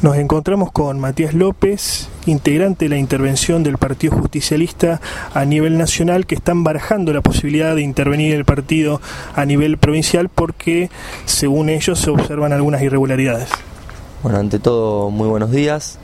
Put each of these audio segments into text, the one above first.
Nos encontramos con Matías López, integrante de la intervención del Partido Justicialista a nivel nacional, que están barajando la posibilidad de intervenir el partido a nivel provincial porque, según ellos, se observan algunas irregularidades. Bueno, ante todo, muy buenos días.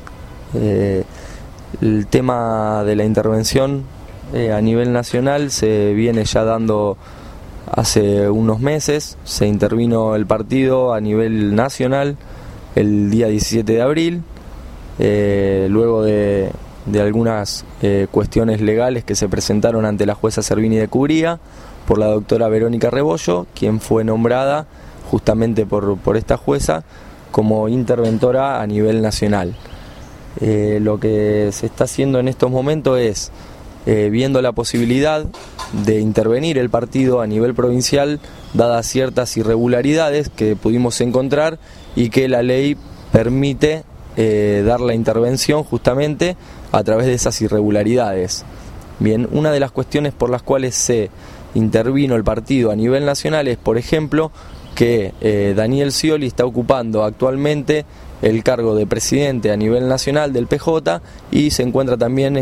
El tema de la intervención a nivel nacional se viene ya dando hace unos meses. Se intervino el partido a nivel nacional el día 17 de abril, luego de algunas cuestiones legales que se presentaron ante la jueza Servini de Cubría por la doctora Verónica Rebollo, quien fue nombrada justamente por esta jueza como interventora a nivel nacional. Lo que se está haciendo en estos momentos es, viendo la posibilidad de intervenir el partido a nivel provincial, dadas ciertas irregularidades que pudimos encontrar y que la ley permite dar la intervención justamente a través de esas irregularidades. Bien, una de las cuestiones por las cuales se intervino el partido a nivel nacional es, por ejemplo, que Daniel Scioli está ocupando actualmente el cargo de presidente a nivel nacional del PJ y se encuentra también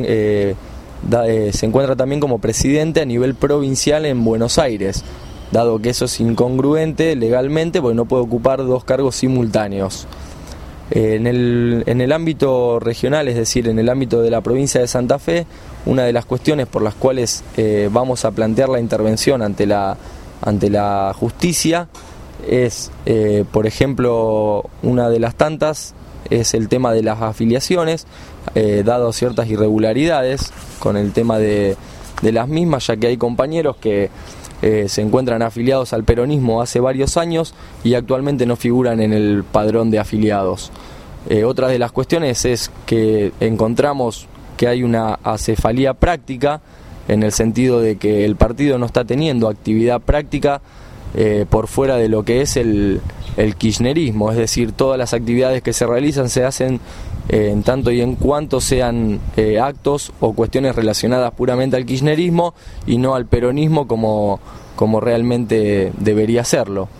como presidente a nivel provincial en Buenos Aires, dado que eso es incongruente legalmente porque no puede ocupar dos cargos simultáneos. En el ámbito regional, es decir, en el ámbito de la provincia de Santa Fe, una de las cuestiones por las cuales vamos a plantear la intervención ante la justicia es, por ejemplo, una de las tantas es el tema de las afiliaciones, dado ciertas irregularidades con el tema de las mismas, ya que hay compañeros que se encuentran afiliados al peronismo hace varios años y actualmente no figuran en el padrón de afiliados. Otra de las cuestiones es que encontramos que hay una acefalía práctica, en el sentido de que el partido no está teniendo actividad práctica por fuera de lo que es el kirchnerismo, es decir, todas las actividades que se realizan se hacen en tanto y en cuanto sean actos o cuestiones relacionadas puramente al kirchnerismo y no al peronismo como realmente debería serlo.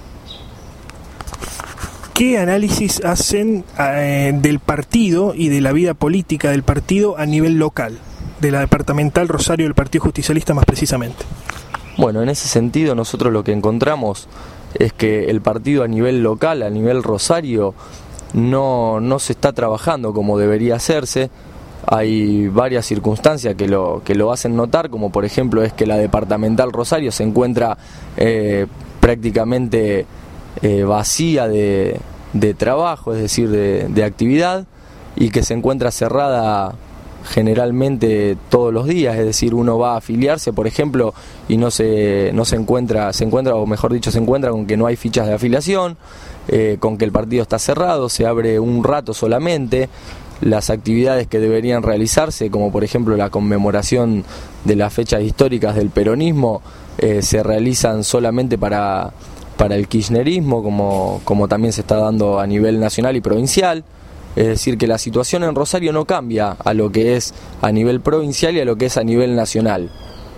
¿Qué análisis hacen del partido y de la vida política del partido a nivel local, de la departamental Rosario del Partido Justicialista más precisamente? Bueno, en ese sentido nosotros lo que encontramos es que el partido a nivel local, a nivel Rosario, no se está trabajando como debería hacerse. Hay varias circunstancias que lo hacen notar, como por ejemplo es que la departamental Rosario se encuentra prácticamente vacía de trabajo, es decir, de actividad, y que se encuentra cerrada generalmente todos los días, es decir, uno va a afiliarse, por ejemplo, y no se encuentra, o mejor dicho, se encuentra con que no hay fichas de afiliación, con que el partido está cerrado, se abre un rato solamente. Las actividades que deberían realizarse, como por ejemplo la conmemoración de las fechas históricas del peronismo, se realizan solamente para el kirchnerismo, como también se está dando a nivel nacional y provincial. Es decir, que la situación en Rosario no cambia a lo que es a nivel provincial y a lo que es a nivel nacional.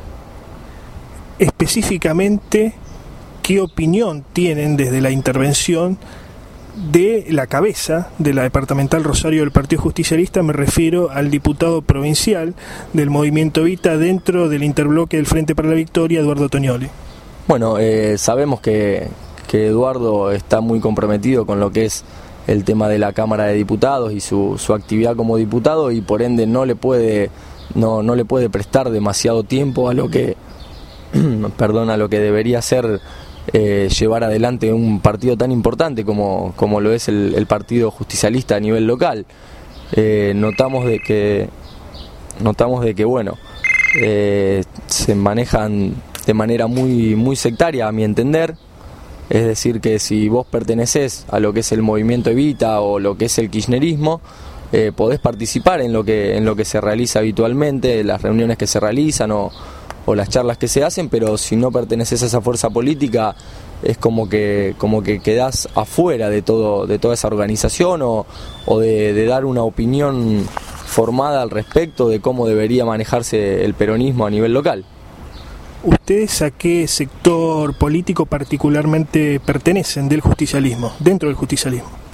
Específicamente, ¿qué opinión tienen desde la intervención de la cabeza de la departamental Rosario del Partido Justicialista? Me refiero al diputado provincial del Movimiento Evita dentro del interbloque del Frente para la Victoria, Eduardo Tognoli. Bueno, sabemos que Eduardo está muy comprometido con lo que es el tema de la Cámara de Diputados y su actividad como diputado, y por ende no le puede prestar demasiado tiempo a lo que a lo que debería ser llevar adelante un partido tan importante como lo es el Partido Justicialista a nivel local. Notamos de que bueno, se manejan de manera muy sectaria, a mi entender. Es decir, que si vos pertenecés a lo que es el Movimiento Evita o lo que es el kirchnerismo, podés participar en lo que se realiza habitualmente, las reuniones que se realizan o las charlas que se hacen, pero si no perteneces a esa fuerza política es como que quedás afuera de toda esa organización o de dar una opinión formada al respecto de cómo debería manejarse el peronismo a nivel local. ¿Ustedes a qué sector político particularmente pertenecen del justicialismo, dentro del justicialismo?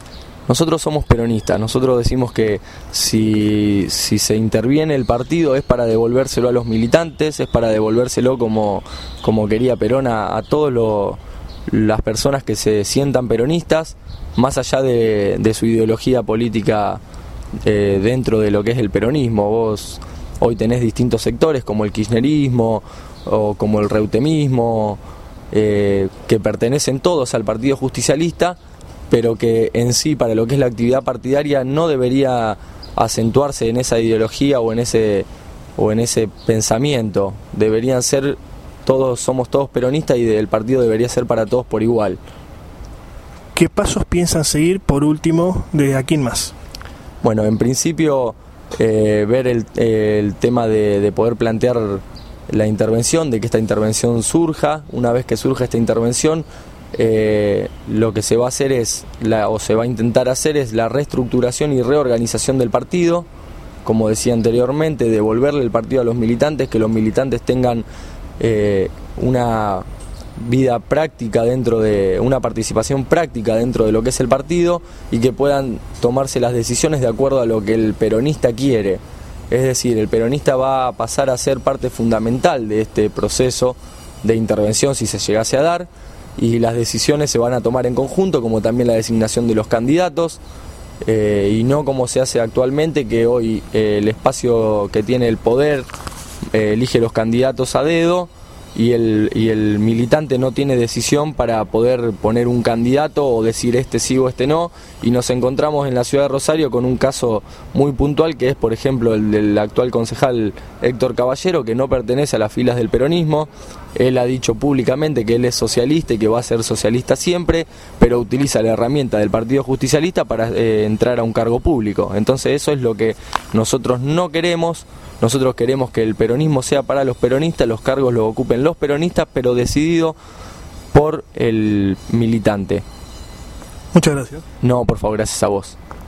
Nosotros somos peronistas, nosotros decimos que si se interviene el partido es para devolvérselo a los militantes, es para devolvérselo como quería Perón a todas las personas que se sientan peronistas, más allá de su ideología política dentro de lo que es el peronismo. Vos hoy tenés distintos sectores como el kirchnerismo o como el reutemismo, que pertenecen todos al Partido Justicialista, pero que en sí, para lo que es la actividad partidaria, no debería acentuarse en esa ideología o en ese pensamiento. Deberían ser somos todos peronistas y el partido debería ser para todos por igual. ¿Qué pasos piensan seguir, por último, de aquí en más? Bueno, en principio, ver el tema de poder plantear la intervención, de que esta intervención surja. Una vez que surja esta intervención, lo que se va a hacer se va a intentar hacer es la reestructuración y reorganización del partido, como decía anteriormente, devolverle el partido a los militantes, que los militantes tengan una vida práctica una participación práctica dentro de lo que es el partido y que puedan tomarse las decisiones de acuerdo a lo que el peronista quiere. Es decir, el peronista va a pasar a ser parte fundamental de este proceso de intervención si se llegase a dar, y las decisiones se van a tomar en conjunto, como también la designación de los candidatos, y no como se hace actualmente, que hoy el espacio que tiene el poder elige los candidatos a dedo y el militante no tiene decisión para poder poner un candidato o decir este sí o este no, y nos encontramos en la ciudad de Rosario con un caso muy puntual, que es por ejemplo el del actual concejal Héctor Caballero, que no pertenece a las filas del peronismo. Él ha dicho públicamente que él es socialista y que va a ser socialista siempre, pero utiliza la herramienta del Partido Justicialista para entrar a un cargo público. Entonces eso es lo que nosotros no queremos. Nosotros queremos que el peronismo sea para los peronistas, los cargos los ocupen los peronistas, pero decidido por el militante. Muchas gracias. No, por favor, gracias a vos.